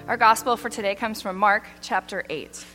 Our gospel for today comes from Mark chapter 8.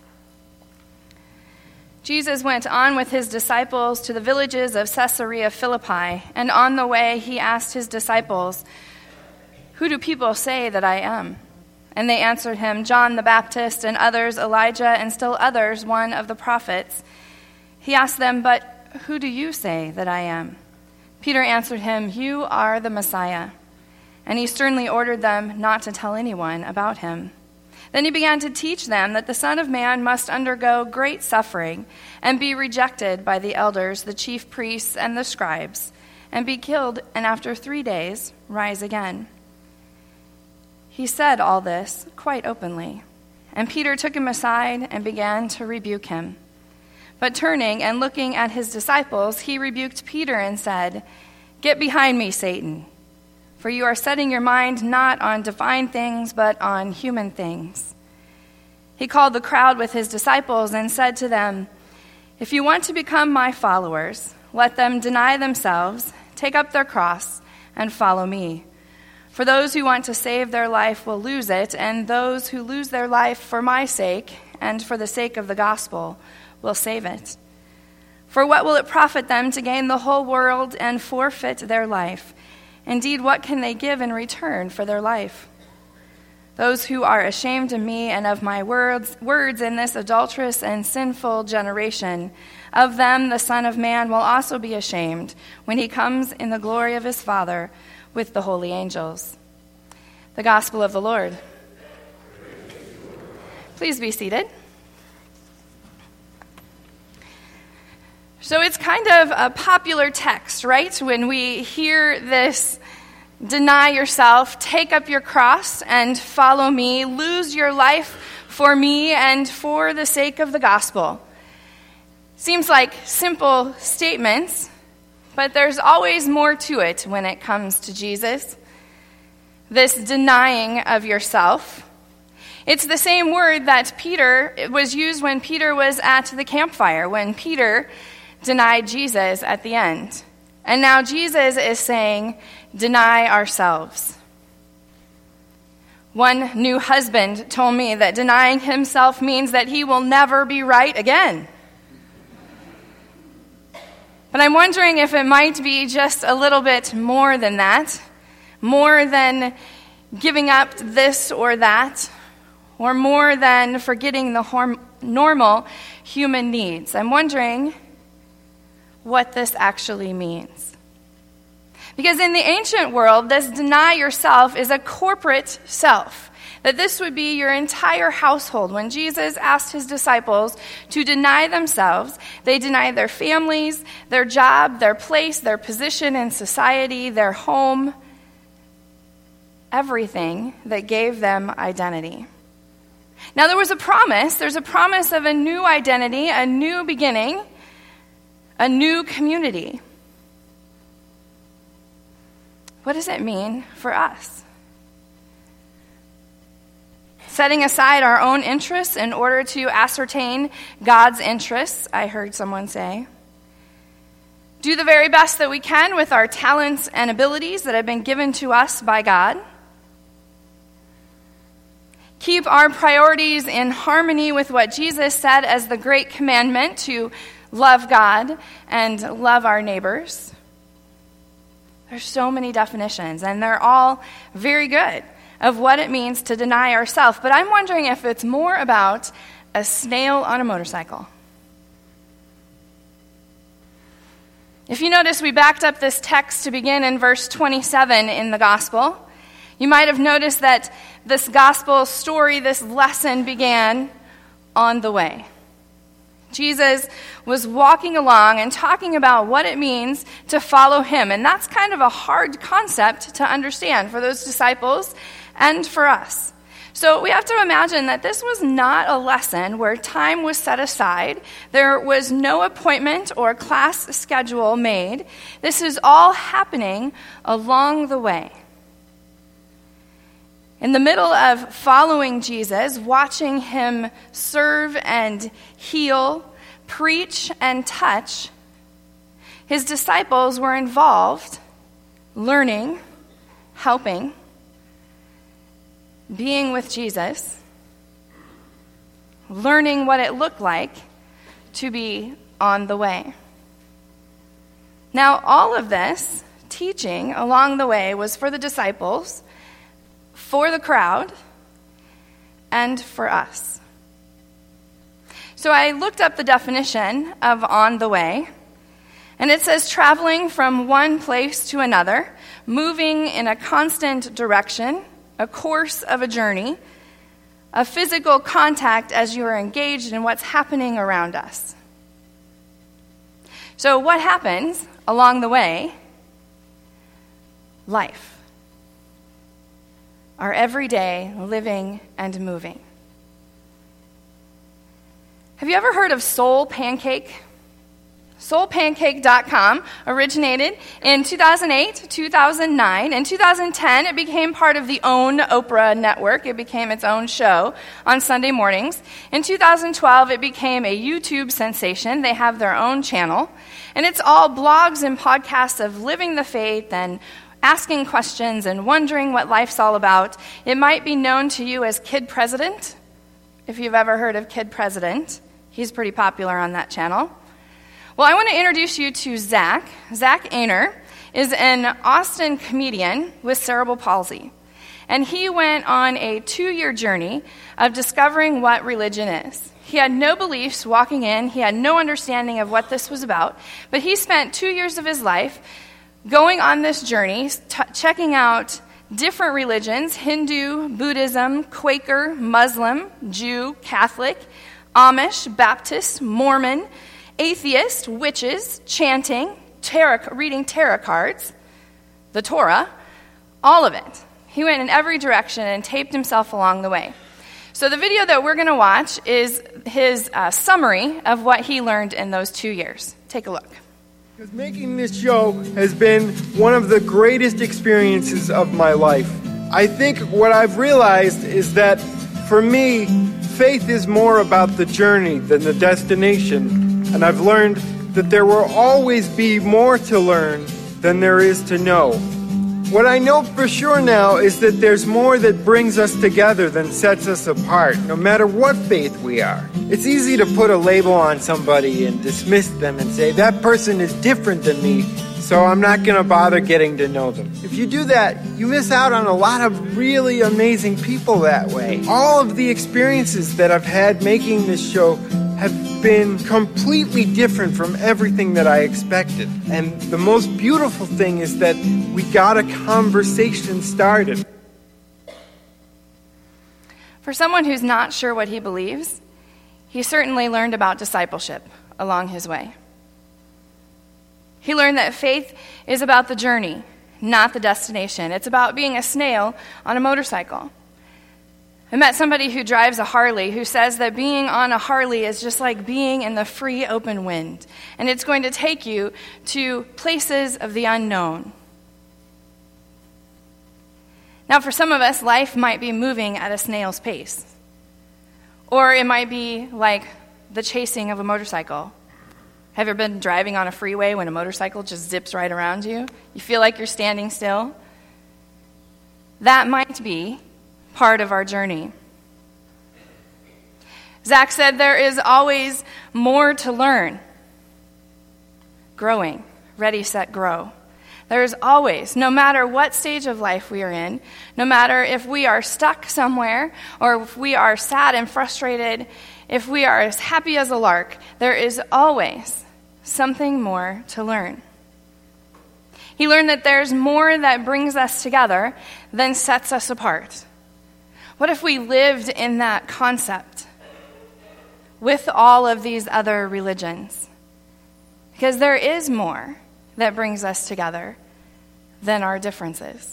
Jesus went on with his disciples to the villages of Caesarea Philippi, and on the way he asked his disciples, "Who do people say that I am?" And they answered him, "John the Baptist, and others Elijah, and still others one of the prophets." He asked them, "But who do you say that I am?" Peter answered him, "You are the Messiah." And he sternly ordered them not to tell anyone about him. Then he began to teach them that the Son of Man must undergo great suffering and be rejected by the elders, the chief priests, and the scribes, and be killed, and after 3 days rise again. He said all this quite openly. And Peter took him aside and began to rebuke him. But turning and looking at his disciples, he rebuked Peter and said, "Get behind me, Satan. For you are setting your mind not on divine things, but on human things." He called the crowd with his disciples and said to them, "If you want to become my followers, let them deny themselves, take up their cross, and follow me. For those who want to save their life will lose it, and those who lose their life for my sake and for the sake of the gospel will save it. For what will it profit them to gain the whole world and forfeit their life? Indeed, what can they give in return for their life? Those who are ashamed of me and of my words in this adulterous and sinful generation, of them the Son of Man will also be ashamed when he comes in the glory of his Father with the holy angels." The Gospel of the Lord. Please be seated. So it's kind of a popular text, right? When we hear this, deny yourself, take up your cross, and follow me, lose your life for me and for the sake of the gospel. Seems like simple statements, but there's always more to it when it comes to Jesus. This denying of yourself. It's the same word that was used when Peter was at the campfire, when Peter denied Jesus at the end. And now Jesus is saying, deny ourselves. One new husband told me that denying himself means that he will never be right again. But I'm wondering if it might be just a little bit more than that, more than giving up this or that, or more than forgetting the normal human needs. I'm wondering what this actually means. Because in the ancient world, this deny yourself is a corporate self. That this would be your entire household. When Jesus asked his disciples to deny themselves, they denied their families, their job, their place, their position in society, their home, everything that gave them identity. Now there's a promise of a new identity, a new beginning, a new community. What does it mean for us? Setting aside our own interests in order to ascertain God's interests, I heard someone say. Do the very best that we can with our talents and abilities that have been given to us by God. Keep our priorities in harmony with what Jesus said as the great commandment to love God and love our neighbors. There's so many definitions, and they're all very good of what it means to deny ourselves. But I'm wondering if it's more about a snail on a motorcycle. If you notice, we backed up this text to begin in verse 27 in the gospel. You might have noticed that this gospel story, this lesson began on the way. Jesus was walking along and talking about what it means to follow him. And that's kind of a hard concept to understand for those disciples and for us. So we have to imagine that this was not a lesson where time was set aside. There was no appointment or class schedule made. This is all happening along the way. In the middle of following Jesus, watching him serve and heal, preach and touch, his disciples were involved, learning, helping. being with Jesus, learning what it looked like to be on the way. Now, all of this teaching along the way was for the disciples, for the crowd, and for us. So I looked up the definition of on the way, and it says traveling from one place to another, moving in a constant direction, a course of a journey, a physical contact as you are engaged in what's happening around us. So what happens along the way? Life. Our everyday living and moving. Have you ever heard of Soul Pancake? SoulPancake.com originated in 2008, 2009. In 2010, it became part of the OWN Oprah network. It became its own show on Sunday mornings. In 2012, it became a YouTube sensation. They have their own channel. And it's all blogs and podcasts of living the faith and asking questions and wondering what life's all about. It might be known to you as Kid President, if you've ever heard of Kid President. He's pretty popular on that channel. Well, I want to introduce you to Zach. Zach Ainer is an Austin comedian with cerebral palsy. And he went on a 2-year journey of discovering what religion is. He had no beliefs walking in. He had no understanding of what this was about. But he spent 2 years of his life going on this journey, checking out different religions: Hindu, Buddhism, Quaker, Muslim, Jew, Catholic, Amish, Baptist, Mormon, atheist, witches, chanting, reading tarot cards, the Torah, all of it. He went in every direction and taped himself along the way. So the video that we're going to watch is his summary of what he learned in those 2 years. Take a look. Because making this show has been one of the greatest experiences of my life. I think what I've realized is that for me, faith is more about the journey than the destination. And I've learned that there will always be more to learn than there is to know. What I know for sure now is that there's more that brings us together than sets us apart, no matter what faith we are. It's easy to put a label on somebody and dismiss them and say, that person is different than me, so I'm not going to bother getting to know them. If you do that, you miss out on a lot of really amazing people that way. All of the experiences that I've had making this show have been completely different from everything that I expected. And the most beautiful thing is that we got a conversation started. For someone who's not sure what he believes, he certainly learned about discipleship along his way. He learned that faith is about the journey, not the destination. It's about being a snail on a motorcycle. I met somebody who drives a Harley who says that being on a Harley is just like being in the free open wind, and it's going to take you to places of the unknown. Now, for some of us, life might be moving at a snail's pace, or it might be like the chasing of a motorcycle. Have you ever been driving on a freeway when a motorcycle just zips right around you? You feel like you're standing still? That might be part of our journey. Zach said there is always more to learn. Growing. Ready, set, grow. There is always, no matter what stage of life we are in, no matter if we are stuck somewhere or if we are sad and frustrated, if we are as happy as a lark, there is always something more to learn. He learned that there's more that brings us together than sets us apart. What if we lived in that concept with all of these other religions? Because there is more that brings us together than our differences.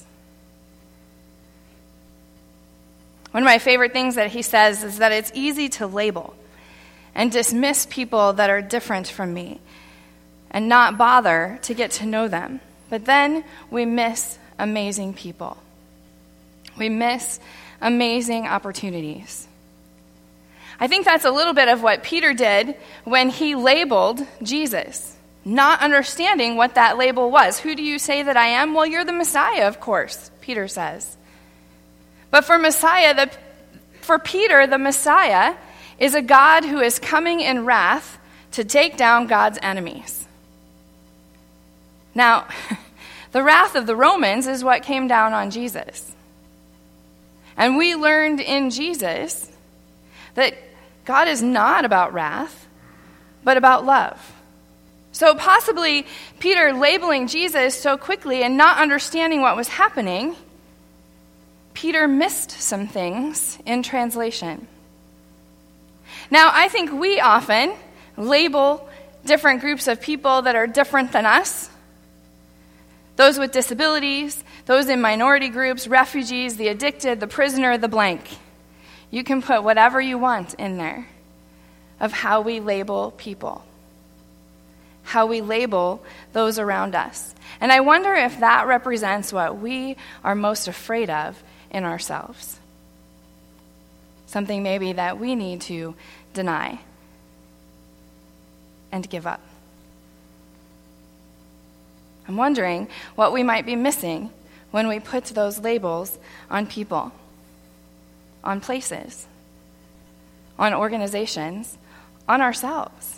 One of my favorite things that he says is that it's easy to label and dismiss people that are different from me and not bother to get to know them. But then we miss amazing people. We miss amazing opportunities. I think that's a little bit of what Peter did when he labeled Jesus, not understanding what that label was. Who do you say that I am? Well, you're the Messiah, of course, Peter says. But for Peter, the Messiah is a God who is coming in wrath to take down God's enemies. Now, the wrath of the Romans is what came down on Jesus. And we learned in Jesus that God is not about wrath, but about love. So possibly Peter labeling Jesus so quickly and not understanding what was happening, Peter missed some things in translation. Now, I think we often label different groups of people that are different than us. Those with disabilities, those in minority groups, refugees, the addicted, the prisoner, the blank. You can put whatever you want in there of how we label people, how we label those around us. And I wonder if that represents what we are most afraid of in ourselves. Something maybe that we need to deny and give up. I'm wondering what we might be missing when we put those labels on people, on places, on organizations, on ourselves.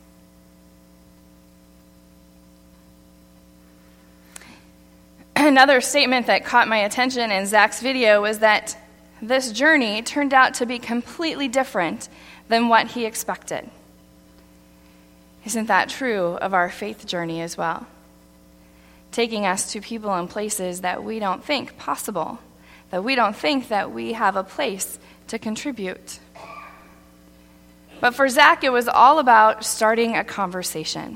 Another statement that caught my attention in Zach's video was that this journey turned out to be completely different than what he expected. Isn't that true of our faith journey as well? Taking us to people and places that we don't think possible, that we don't think that we have a place to contribute. But for Zach, it was all about starting a conversation.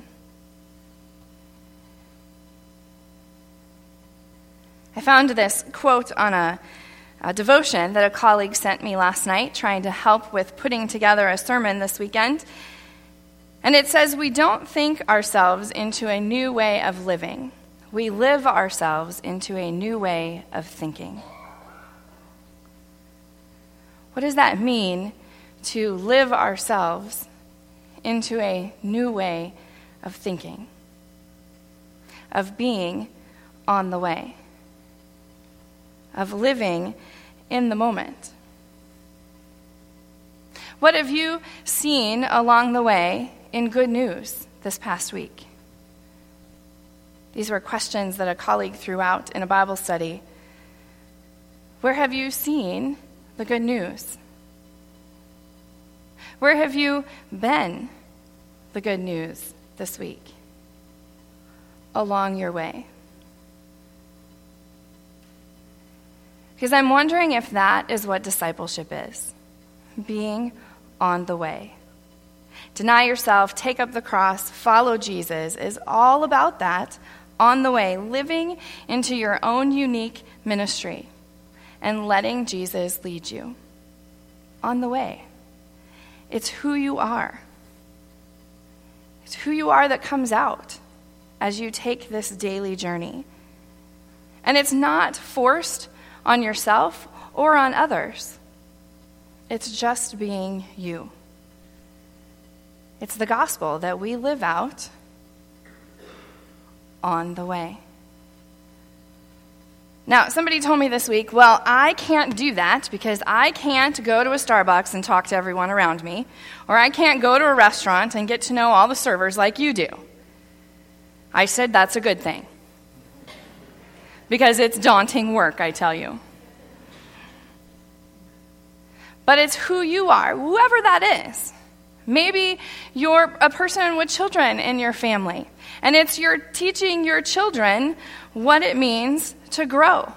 I found this quote on a devotion that a colleague sent me last night, trying to help with putting together a sermon this weekend. And it says, "We don't think ourselves into a new way of living. We live ourselves into a new way of thinking." What does that mean, to live ourselves into a new way of thinking, of being on the way, of living in the moment? What have you seen along the way in good news this past week? These were questions that a colleague threw out in a Bible study. Where have you seen the good news? Where have you been the good news this week along your way? Because I'm wondering if that is what discipleship is, being on the way. Deny yourself, take up the cross, follow Jesus is all about that, on the way, living into your own unique ministry and letting Jesus lead you. On the way. It's who you are. It's who you are that comes out as you take this daily journey. And it's not forced on yourself or on others. It's just being you. It's the gospel that we live out on the way. Now, somebody told me this week, well, I can't do that because I can't go to a Starbucks and talk to everyone around me, or I can't go to a restaurant and get to know all the servers like you do. I said that's a good thing, because it's daunting work, I tell you. But it's who you are, whoever that is. Maybe you're a person with children in your family, and you're teaching your children what it means to grow,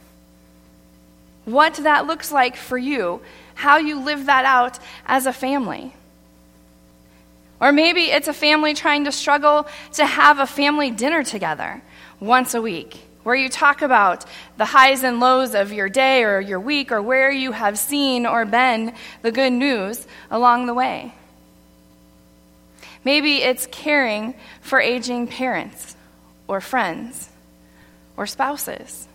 what that looks like for you, how you live that out as a family. Or maybe it's a family trying to struggle to have a family dinner together once a week, where you talk about the highs and lows of your day or your week, or where you have seen or been the good news along the way. Maybe it's caring for aging parents or friends or spouses.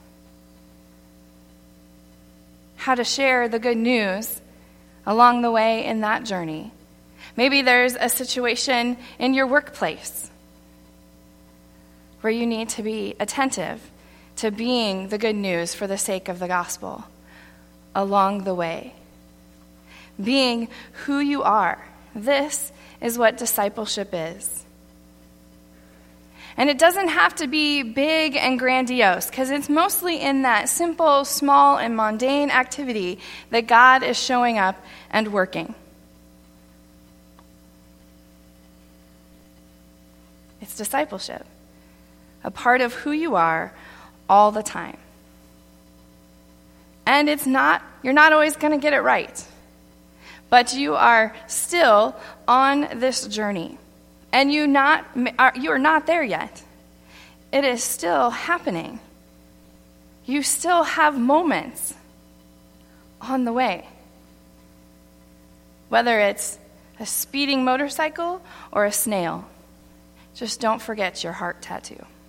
How to share the good news along the way in that journey. Maybe there's a situation in your workplace where you need to be attentive to being the good news for the sake of the gospel along the way. Being who you are. This is what discipleship is. And it doesn't have to be big and grandiose, because it's mostly in that simple, small, and mundane activity that God is showing up and working. It's discipleship, a part of who you are all the time. And you're not always going to get it right, but you are still on this journey. And you are not there yet. It is still happening. You still have moments on the way. Whether it's a speeding motorcycle or a snail, just don't forget your heart tattoo.